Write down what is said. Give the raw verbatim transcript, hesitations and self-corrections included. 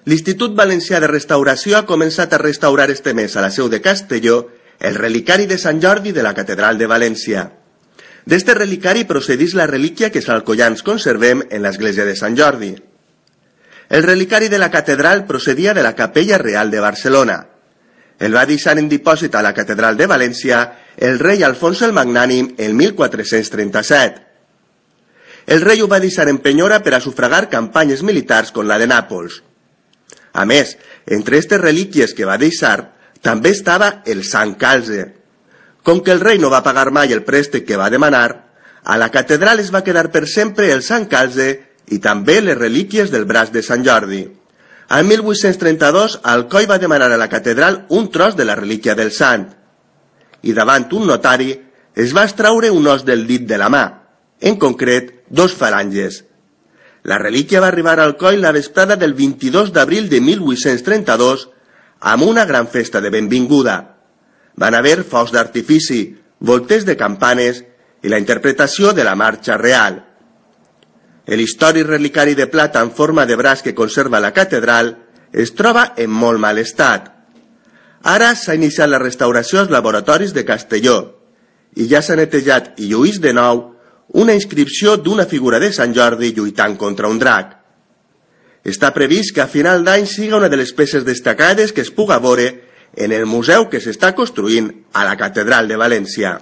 l'Institut Valencià de Restauració ha començat a restaurar este mes a la seu de Castelló el relicari de Sant Jordi de la Catedral de València. D'este relicari procedís la relíquia que els alcoians conservem en l'església de Sant Jordi. El relicari de la catedral procedia de la Capella Real de Barcelona. El va deixar en dipòsit a la Catedral de València el rei Alfons el Magnànim el mil quatre-cents trenta-set. El rei ho va deixar en penyora per a sufragar campanyes militars com la de Nàpols. A més, entre aquestes relíquies que va deixar, també estava el Sant Calze. Com que el rei no va pagar mai el préstec que va demanar, a la catedral es va quedar per sempre el Sant Calze i també les relíquies del braç de Sant Jordi. Al mil vuit-cents trenta-dos, Alcoi va demanar a la catedral un tros de la relíquia del sant. I davant un notari es va extraure un os del dit de la mà, en concret, dos falanges. La relíquia va arribar a Alcoi la vesprada del vint-i-dos d'abril de mil vuit-cents trenta-dos amb una gran festa de benvinguda. Van haver focs d'artifici, volters de campanes i la interpretació de la marxa real. L'històric relicari de plata en forma de braç que conserva la catedral es troba en molt mal estat. Ara s'ha iniciat la restauració als laboratoris de Castelló i ja s'ha netejat i lluït de nou una inscripció d'una figura de Sant Jordi lluitant contra un drac. Està previst que a final d'any siga una de les peces destacades que es puga veure en el museu que s'està construint a la Catedral de València.